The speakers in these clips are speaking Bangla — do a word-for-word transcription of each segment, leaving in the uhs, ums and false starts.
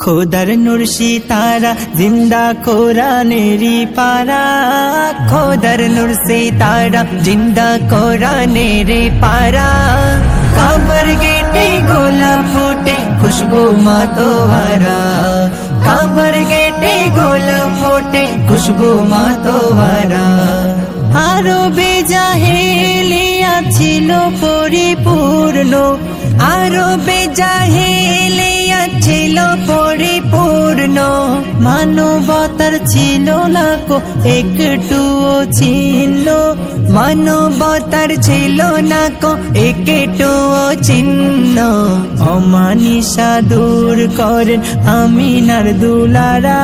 খোদার নূর সিতারা জিন্দা কোরআনেরই পারা, খোদার নূর সিতারা জিন্দা কোরআনেরই পারা। কাবার গেটে গোলাপ ফোটে খুশবু মাতোয়ারা, কাবার গেটে গোলাপ ফোটে খুশবু মাতোয়ারা। আরবে জাহেলিয়া ছিল পরিপূর্ণ, আরবে জাহেলিয়া ছিল পরিপূর্ণ। মানবতার ছিল না কো একটুও চিহ্ন, মানবতার ছিল না কো একটুও চিহ্ন। অমানিসা দূর করেন আমিনার দুলারা,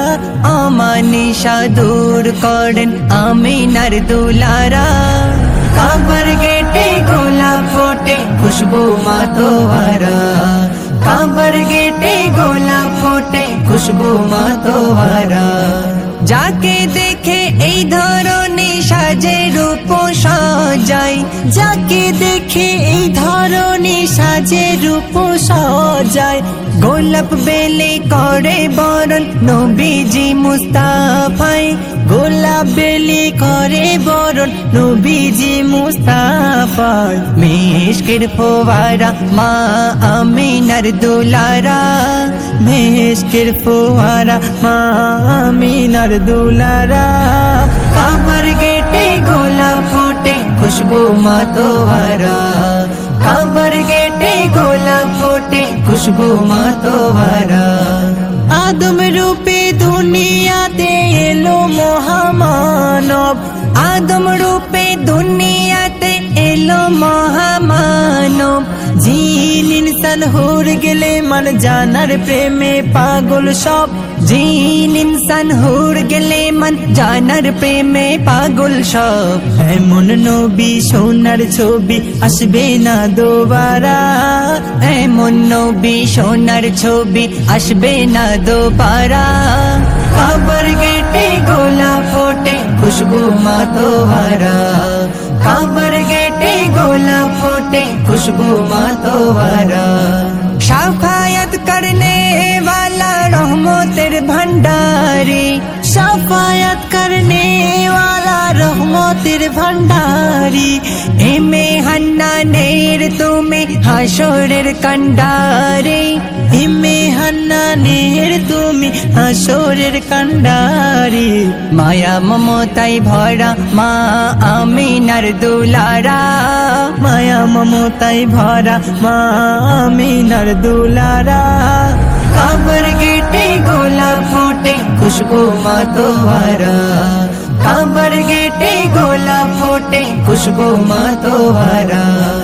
অমানিসা দূর করেন আমিনার দুলারা। কাবার গেটে গোলাপ ফোটে খুশবু মাতোয়ারা, কাবার গেটে গোলাপ ফোটে খুশবু মাতোয়ারা। যাকে দেখে এই ধরনের সাজে রূপ সাজাই, যাকে দেখে এই ধরনের সাজে রূপ সাজাই। গোলাপ বেলে করে বরণ নবীজি মুস্তাফাই, গোলাপ বেলে করে বরণ নবীজি মুস্তাফাই। মিশকের ফোয়ারা মা আমিনার দুলারা, মিশকের ফোয়ারা মা আমিনার দুলারা। কাবার গেটে গোলাপ ফোটে খুশবু মাতোয়ারা, কাবার গেটে গোলাপ ফোটে খুশবু মাতোয়ারা। আদম রূপে দুনিয়াতে এলো মহামানব, আদম রূপে দুনিয়াতে এলো মহামানব। জিন ইনসান হুর গেলে মান জানার প্রেমে পাগল সব, জিন ইনসান হুর গেলে মান জানার প্রেমে পাগল সব। এমন নবী সোনার ছবি আসবে না দোবারা, এমন নবী সোনার ছবি আসবে না দোবারা। কাবার গেটে গোলাপ ফোটে খুশবু মাতোয়ারা, কাবার গেটে গোলাপ ফোটে খুশবু মাতোয়ারা। শাফায়াত করনে वाला रहमतेर भंडारी, शाफायत करने वाला रहमतेर भंडारी। एमे हन्नानेर तुमे हाशरेर कंडारी, एमे हन्नानेर तुमे हाशरेर कंडारी। माया ममताय भरा मा आमिनार दुलारा, माया ममताय भरा मा आमिनार दुलारा। काबर गेटे गोलाप फूटे खुशबू मातोवारा, काबर गेटे गोलाप फूटे खुशबू मातोवारा।